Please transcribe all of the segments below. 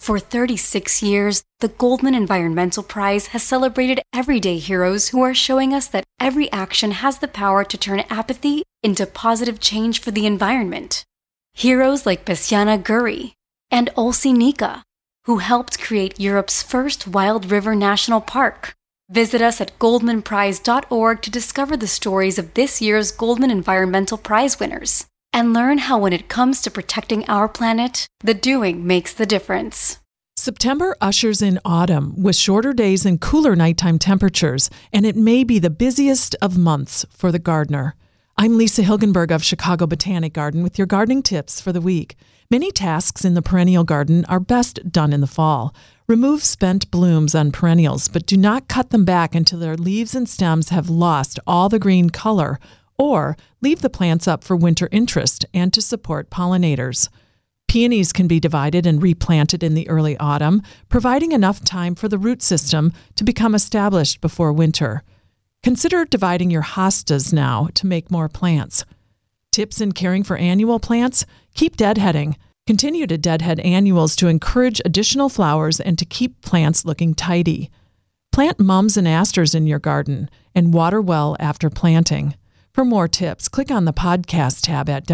For 36 years, the Goldman Environmental Prize has celebrated everyday heroes who are showing us that every action has the power to turn apathy into positive change for the environment. Heroes like Besiana Guri and Olsi Nika, who helped create Europe's first wild river national park. Visit us at goldmanprize.org to discover the stories of this year's Goldman Environmental Prize winners and learn how when it comes to protecting our planet, the doing makes the difference. September ushers in autumn with shorter days and cooler nighttime temperatures, and it may be the busiest of months for the gardener. I'm Lisa Hilgenberg of Chicago Botanic Garden with your gardening tips for the week. Many tasks in the perennial garden are best done in the fall. Remove spent blooms on perennials, but do not cut them back until their leaves and stems have lost all the green color, or leave the plants up for winter interest and to support pollinators. Peonies can be divided and replanted in the early autumn, providing enough time for the root system to become established before winter. Consider dividing your hostas now to make more plants. Tips in caring for annual plants? Keep deadheading. Continue to deadhead annuals to encourage additional flowers and to keep plants looking tidy. Plant mums and asters in your garden and water well after planting. For more tips, click on the podcast tab at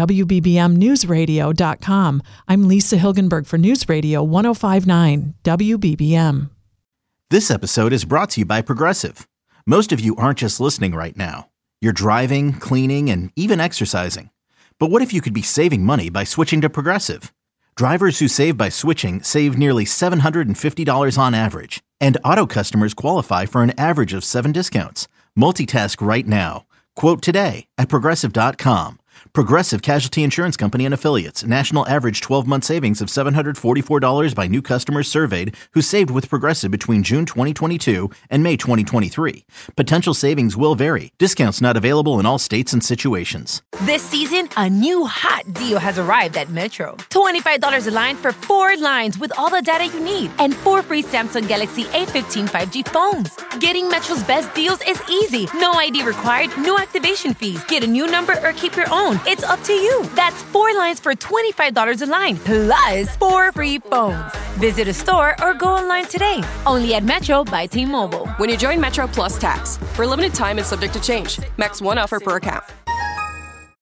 WBBMNewsRadio.com. I'm Lisa Hilgenberg for News Radio 105.9 WBBM. This episode is brought to you by Progressive. Most of you aren't just listening right now. You're driving, cleaning, and even exercising. But what if you could be saving money by switching to Progressive? Drivers who save by switching save nearly $750 on average. And auto customers qualify for an average of 7 discounts. Multitask right now. Quote today at Progressive.com. Progressive Casualty Insurance Company and Affiliates. National average 12-month savings of $744 by new customers surveyed who saved with Progressive between June 2022 and May 2023. Potential savings will vary. Discounts not available in all states and situations. This season, a new hot deal has arrived at Metro. $25 a line for 4 lines with all the data you need and 4 free Samsung Galaxy A15 5G phones. Getting Metro's best deals is easy. No ID required, no activation fees. Get a new number or keep your own. It's up to you. That's 4 lines for $25 a line, plus 4 free phones. Visit a store or go online today. Only at Metro by T-Mobile. When you join Metro Plus Tax. For a limited time and subject to change. Max 1 offer per account.